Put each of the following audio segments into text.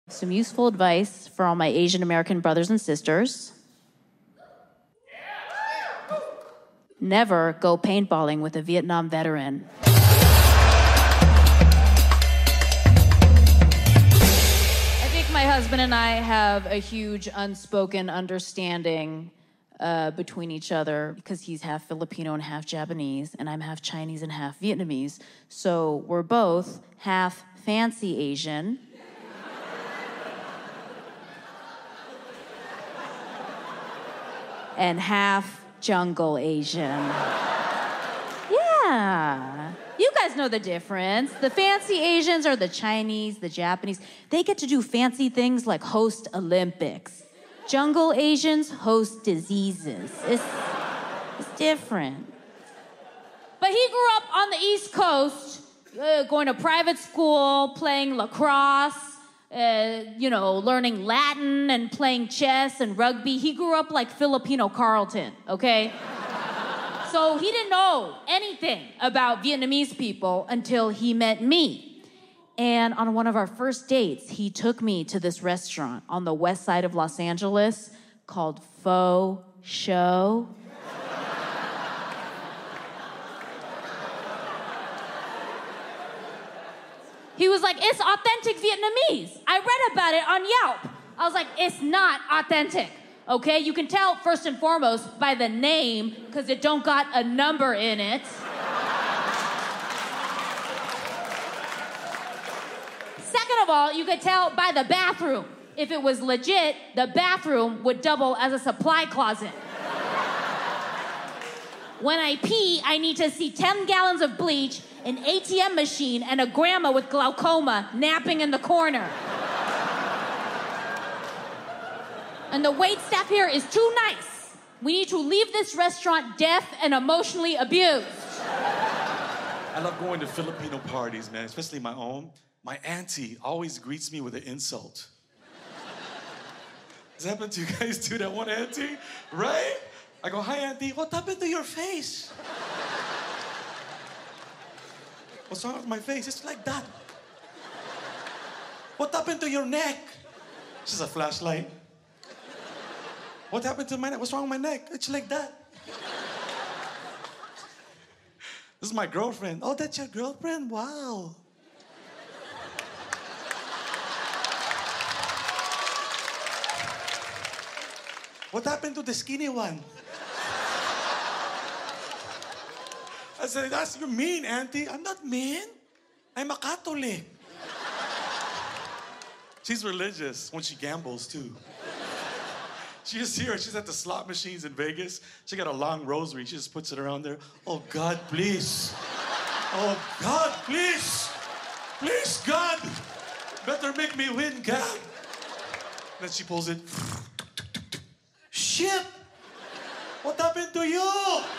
Some useful advice for all my Asian American brothers and sisters. Never go paintballing with a Vietnam veteran. I think my husband and I have a huge unspoken understanding between each other because he's half Filipino and half Japanese, and I'm half Chinese and half Vietnamese. So we're both half fancy Asian. And half jungle Asian. Yeah. You guys know the difference. The fancy Asians are the Chinese, the Japanese. They get to do fancy things like host Olympics. Jungle Asians host diseases. It's different. But he grew up on the East Coast, going to private school, playing lacrosse, learning Latin and playing chess and rugby. He grew up like Filipino Carlton, okay? So he didn't know anything about Vietnamese people until he met me. And on one of our first dates, he took me to this restaurant on the west side of Los Angeles called Pho Show. He was like, it's authentic Vietnamese. I read about it on Yelp. I was like, it's not authentic, okay? You can tell, first and foremost, by the name, because it don't got a number in it. Second of all, you could tell by the bathroom. If it was legit, the bathroom would double as a supply closet. When I pee, I need to see 10 gallons of bleach, an ATM machine, and a grandma with glaucoma napping in the corner. And the waitstaff here is too nice. We need to leave this restaurant deaf and emotionally abused. I love going to Filipino parties, man, especially my own. My auntie always greets me with an insult. Does that happen to you guys too, that one auntie? Right? I go, hi, auntie, what happened to your face? What's wrong with my face? It's like that. What happened to your neck? It's just a flashlight. What happened to my neck? What's wrong with my neck? It's like that. This is my girlfriend. Oh, that's your girlfriend? Wow. What happened to the skinny one? I said, you're mean, auntie. I'm not mean. I'm a Catholic. She's religious when she gambles, too. She just here, she's at the slot machines in Vegas. She got a long rosary. She just puts it around there. Oh, God, please. Oh, God, please. Please, God. Better make me win, God. Then she pulls it. Shit. What happened to you?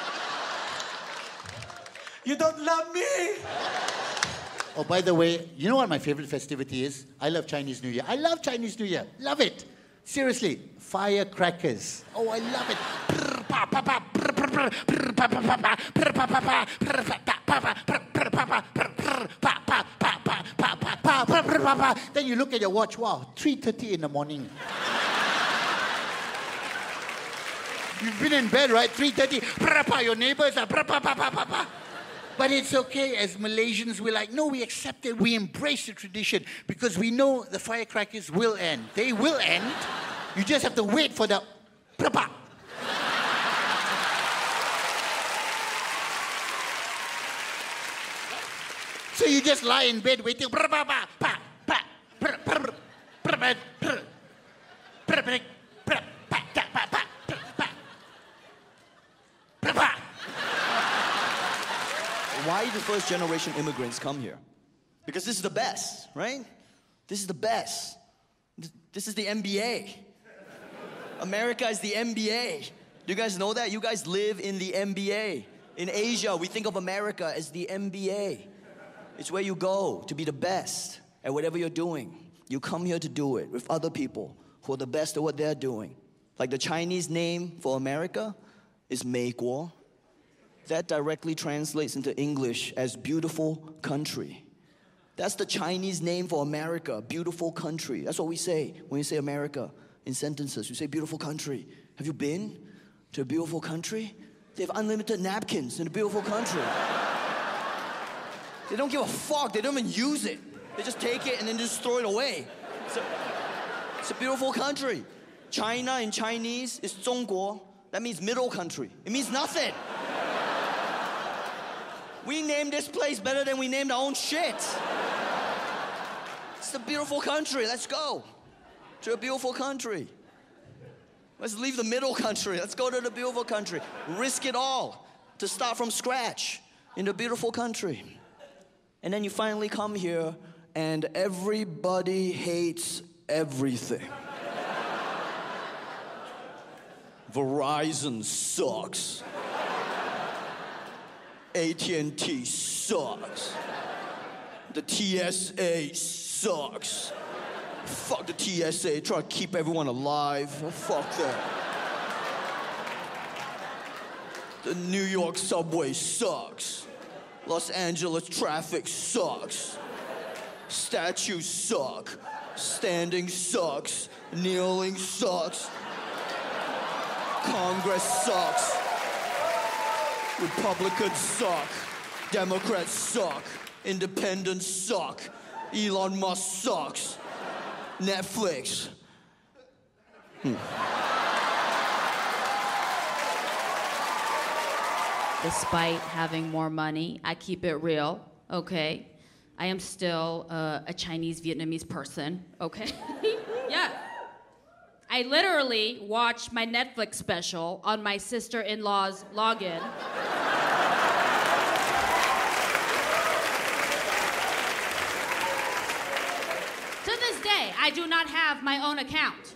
You don't love me? Oh, by the way, you know what my favorite festivity is? I love Chinese New Year. I love Chinese New Year. Love it. Seriously, firecrackers. Oh, I love it. Then you look at your watch, wow, 3:30 in the morning. You've been in bed, right? 3:30. Your neighbors are. But it's okay. As Malaysians, we're like, no, we accept it. We embrace the tradition because we know the firecrackers will end. They will end. You just have to wait for the. So you just lie in bed waiting. Why do first-generation immigrants come here? Because this is the best, right? This is the best. This is the NBA. America is the NBA. Do you guys know that? You guys live in the NBA. In Asia, we think of America as the NBA. It's where you go to be the best at whatever you're doing. You come here to do it with other people who are the best at what they're doing. Like the Chinese name for America is 美国. That directly translates into English as beautiful country. That's the Chinese name for America, beautiful country. That's what we say when we say America in sentences. We say beautiful country. Have you been to a beautiful country? They have unlimited napkins in a beautiful country. They don't give a fuck. They don't even use it. They just take it and then just throw it away. It's a beautiful country. China in Chinese is 中国. That means middle country. It means nothing. We named this place better than we named our own shit. It's a beautiful country. Let's go to a beautiful country. Let's leave the middle country. Let's go to the beautiful country. Risk it all to start from scratch in the beautiful country. And then you finally come here and everybody hates everything. Verizon sucks. AT&T sucks. The TSA sucks. Fuck the TSA, try to keep everyone alive. Fuck that. The New York subway sucks. Los Angeles traffic sucks. Statues suck. Standing sucks. Kneeling sucks. Congress sucks. Republicans suck. Democrats suck. Independents suck. Elon Musk sucks. Netflix. Despite having more money, I keep it real, okay? I am still a Chinese Vietnamese person, okay? Yeah. I literally watch my Netflix special on my sister-in-law's login. To this day, I do not have my own account.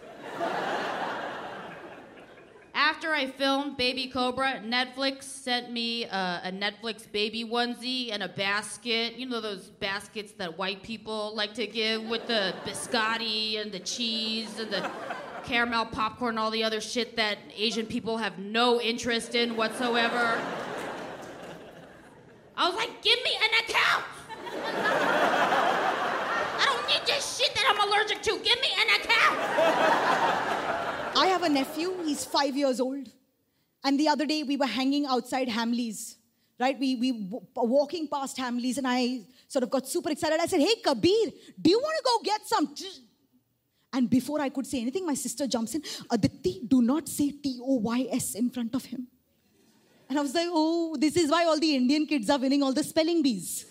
After I filmed Baby Cobra, Netflix sent me a Netflix baby onesie and a basket. You know those baskets that white people like to give with the biscotti and the cheese and the caramel popcorn and all the other shit that Asian people have no interest in whatsoever. I was like, give me an account! I don't need this shit that I'm allergic to. Give me an account! I have a nephew, he's 5 years old. And the other day we were hanging outside Hamleys, right? We were walking past Hamleys and I sort of got super excited. I said, hey, Kabir, do you want to go get some? And before I could say anything, my sister jumps in. Aditi, do not say TOYS in front of him. And I was like, oh, this is why all the Indian kids are winning all the spelling bees.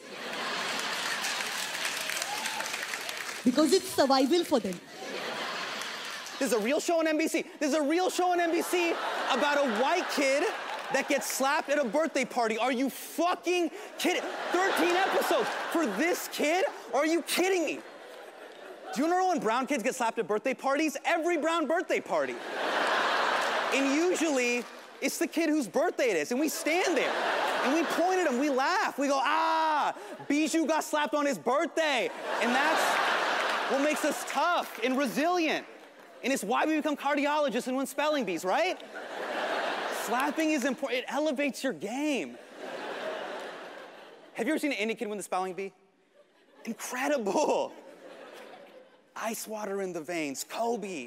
Because it's survival for them. There's a real show on NBC. There's a real show on NBC about a white kid that gets slapped at a birthday party. Are you fucking kidding? 13 episodes for this kid? Are you kidding me? Do you know when brown kids get slapped at birthday parties? Every brown birthday party. And usually, it's the kid whose birthday it is, and we stand there, and we point at him, we laugh. We go, Bijou got slapped on his birthday. And that's what makes us tough and resilient. And it's why we become cardiologists and win spelling bees, right? Slapping is important. It elevates your game. Have you ever seen an Indian kid win the spelling bee? Incredible. Ice water in the veins, Kobe.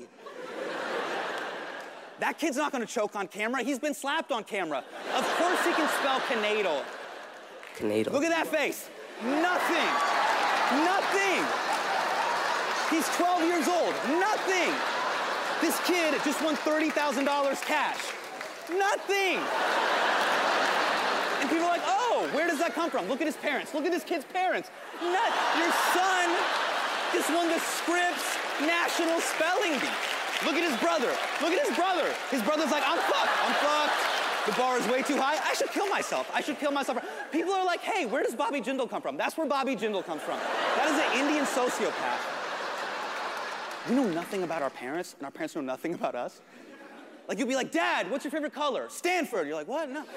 That kid's not gonna choke on camera. He's been slapped on camera. Of course he can spell Canado. Canado. Look at that face. Nothing. Nothing. He's 12 years old. Nothing. This kid just won $30,000 cash. Nothing. And people are like, oh, where does that come from? Look at his parents. Look at this kid's parents. Your son just won the Scripps National Spelling Bee. Look at his brother. Look at his brother. His brother's like, I'm fucked. I'm fucked. The bar is way too high. I should kill myself. I should kill myself. People are like, hey, where does Bobby Jindal come from? That's where Bobby Jindal comes from. That is an Indian sociopath. We know nothing about our parents, and our parents know nothing about us. Like, you'll be like, Dad, what's your favorite color? Stanford. You're like, what? No.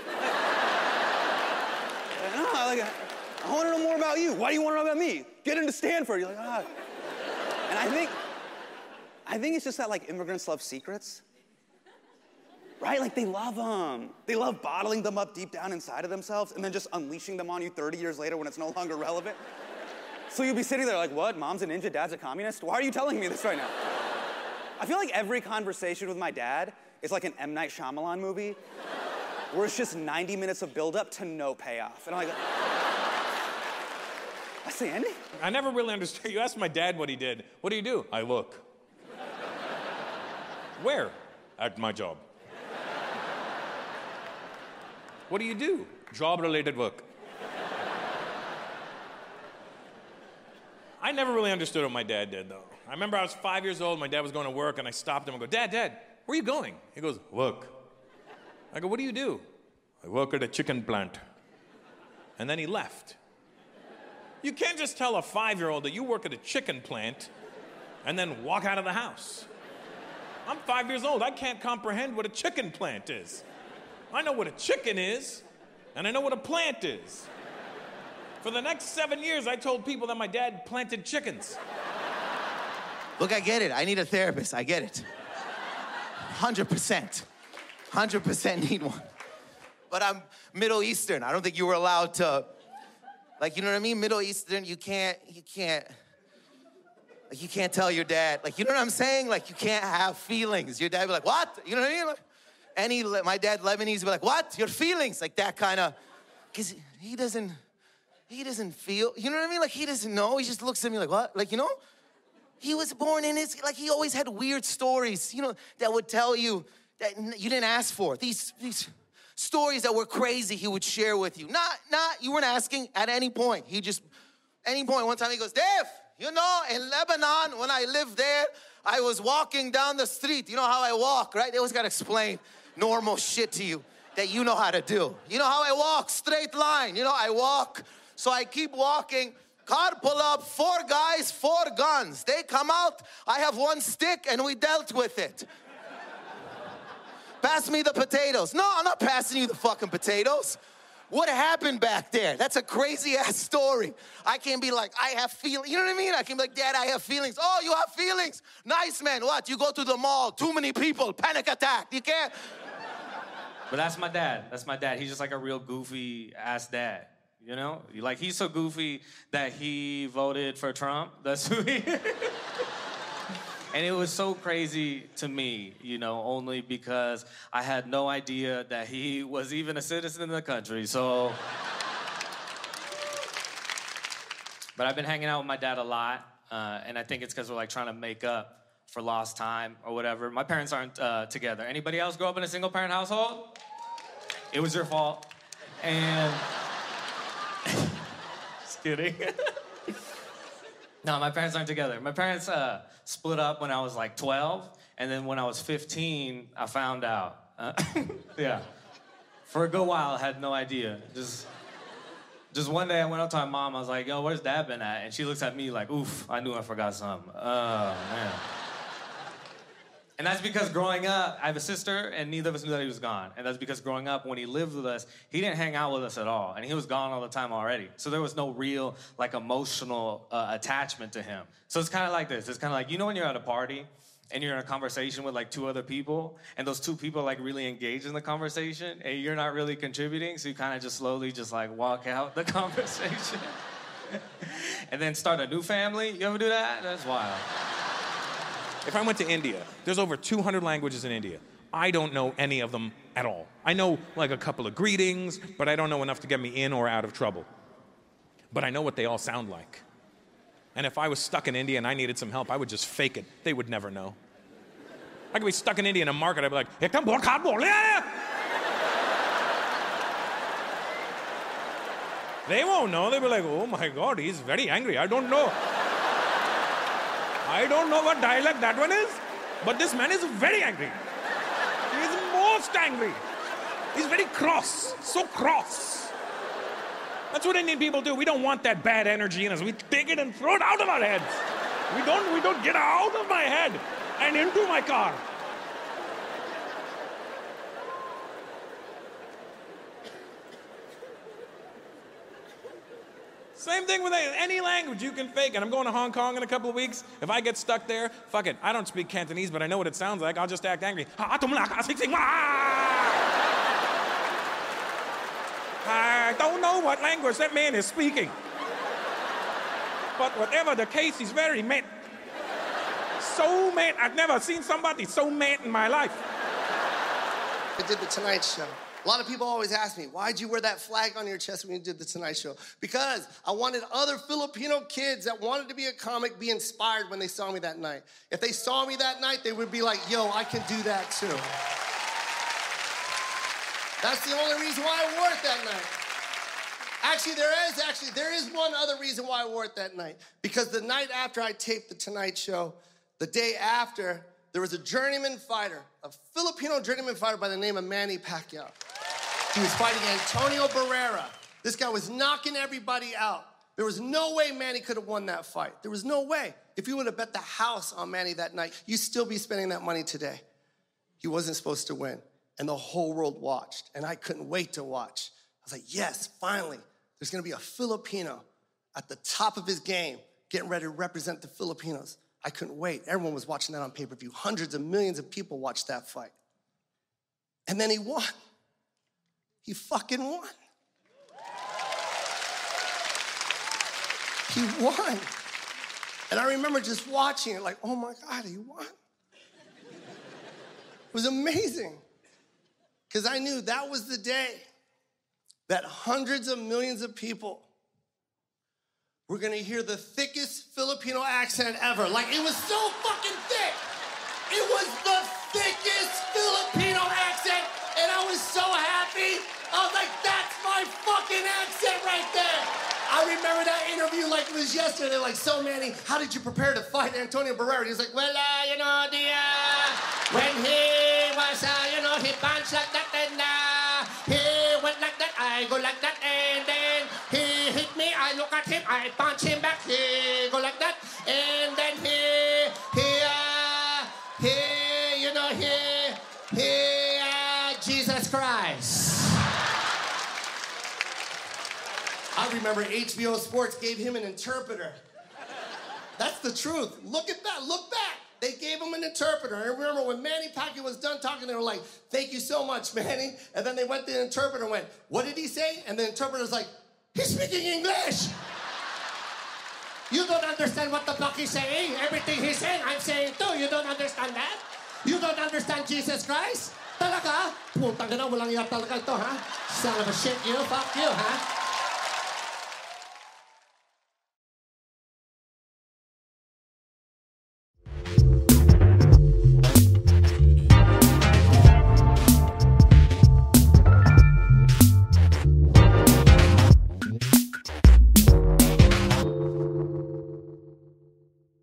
I want to know more about you. Why do you want to know about me? Get into Stanford. You're like, ah. And I think it's just that, like, immigrants love secrets. Right? Like, they love them. They love bottling them up deep down inside of themselves and then just unleashing them on you 30 years later when it's no longer relevant. So you'll be sitting there like, what? Mom's a ninja, dad's a communist? Why are you telling me this right now? I feel like every conversation with my dad is like an M. Night Shyamalan movie where it's just 90 minutes of buildup to no payoff. And I'm like, that's the ending? I never really understood. You asked my dad what he did. What do you do? I look. Where? At my job. What do you do? Job-related work. I never really understood what my dad did, though. I remember I was 5 years old, my dad was going to work, and I stopped him and go, Dad, where are you going? He goes, work. I go, what do you do? I work at a chicken plant. And then he left. You can't just tell a 5-year-old that you work at a chicken plant and then walk out of the house. I'm 5 years old. I can't comprehend what a chicken plant is. I know what a chicken is, and I know what a plant is. For the next 7 years, I told people that my dad planted chickens. Look, I get it. I need a therapist. I get it. 100%. 100% need one. But I'm Middle Eastern. I don't think you were allowed to, like, you know what I mean? Middle Eastern, you can't tell your dad, like, you know what I'm saying? Like, you can't have feelings. Your dad be like, what? You know what I mean? Like, my dad, Lebanese, be like, what? Your feelings? Like, that kind of, because he doesn't feel, you know what I mean? Like, he doesn't know. He just looks at me like, what? Like, you know? He was born in his, like, he always had weird stories, you know, that would tell you that you didn't ask for. These stories that were crazy he would share with you. Not, you weren't asking at any point. Any point, one time he goes, Dave, you know, in Lebanon, when I lived there, I was walking down the street. You know how I walk, right? They always got to explain normal shit to you that you know how to do. You know how I walk, straight line. You know, I walk, so I keep walking. Car pull up, 4 guys, 4 guns. They come out, I have 1 stick, and we dealt with it. Pass me the potatoes. No, I'm not passing you the fucking potatoes. What happened back there? That's a crazy-ass story. I can't be like, I have feelings. You know what I mean? I can be like, Dad, I have feelings. Oh, you have feelings? Nice, man. What? You go to the mall, too many people, panic attack. You can't. But that's my dad. That's my dad. He's just like a real goofy-ass dad. You know? Like, he's so goofy that he voted for Trump. That's who he is. And it was so crazy to me, you know, only because I had no idea that he was even a citizen in the country, so. But I've been hanging out with my dad a lot, and I think it's because we're, like, trying to make up for lost time or whatever. My parents aren't together. Anybody else grow up in a single-parent household? It was your fault. And... Just kidding. No, my parents aren't together. My parents split up when I was like 12, and then when I was 15, I found out. Yeah. For a good while, I had no idea. Just one day, I went up to my mom. I was like, yo, where's Dad been at? And she looks at me like, oof, I knew I forgot something. Oh, man. And that's because growing up, I have a sister, and neither of us knew that he was gone. And that's because growing up, when he lived with us, he didn't hang out with us at all. And he was gone all the time already. So there was no real, like, emotional attachment to him. So it's kind of like this. It's kind of like, you know when you're at a party, and you're in a conversation with, like, 2 other people, and those 2 people, like, really engage in the conversation, and you're not really contributing, so you kind of just slowly just, like, walk out the conversation. And then start a new family. You ever do that? That's wild. If I went to India, there's over 200 languages in India. I don't know any of them at all. I know like a couple of greetings, but I don't know enough to get me in or out of trouble. But I know what they all sound like. And if I was stuck in India and I needed some help, I would just fake it. They would never know. I could be stuck in India in a market, I'd be like, they won't know. They'll be like, oh my God, he's very angry. I don't know what dialect that one is, but this man is very angry. He is most angry. He's very cross, so cross. That's what Indian people do. We don't want that bad energy in us. We take it and throw it out of our heads. We don't get out of my head and into my car. Same thing with any language you can fake. And I'm going to Hong Kong in a couple of weeks. If I get stuck there, fuck it. I don't speak Cantonese, but I know what it sounds like. I'll just act angry. I don't know what language that man is speaking. But whatever the case, he's very mad. So mad. I've never seen somebody so mad in my life. I did the Tonight Show. A lot of people always ask me, why'd you wear that flag on your chest when you did the Tonight Show? Because I wanted other Filipino kids that wanted to be a comic be inspired when they saw me that night. If they saw me that night, they would be like, yo, I can do that too. That's the only reason why I wore it that night. Actually, there is one other reason why I wore it that night. Because the night after I taped the Tonight Show, the day after, there was a journeyman fighter, a Filipino journeyman fighter by the name of Manny Pacquiao. He was fighting Antonio Barrera. This guy was knocking everybody out. There was no way Manny could have won that fight. There was no way. If you would have bet the house on Manny that night, you'd still be spending that money today. He wasn't supposed to win. And the whole world watched. And I couldn't wait to watch. I was like, yes, finally, there's gonna be a Filipino at the top of his game getting ready to represent the Filipinos. I couldn't wait. Everyone was watching that on pay-per-view. Hundreds of millions of people watched that fight. And then he won. He fucking won. He won. And I remember just watching it like, oh my God, he won. It was amazing. Because I knew that was the day that hundreds of millions of people were gonna hear the thickest Filipino accent ever. Like, it was so fucking thick. It was the thickest Filipino accent, and I was so happy. I was like, that's my fucking accent right there. I remember that interview like it was yesterday. They're like, so Manny, how did you prepare to fight Antonio Barrera? He was like, well, when he was, he punched like that, and he went like that, I go like that, and then he hit me, I look at him, I punch him back, he go like that, and then Jesus Christ. I remember HBO Sports gave him an interpreter. That's the truth. Look back. They gave him an interpreter. And I remember when Manny Pacquiao was done talking, they were like, thank you so much, Manny. And then they went to the interpreter and went, what did he say? And the interpreter's like, he's speaking English. You don't understand what the fuck he's saying. Everything he's saying, I'm saying too. You don't understand that? You don't understand Jesus Christ? Talaga? Putang ina, walang iya talaga ito, ha? Son of a shit, you. Fuck you, ha?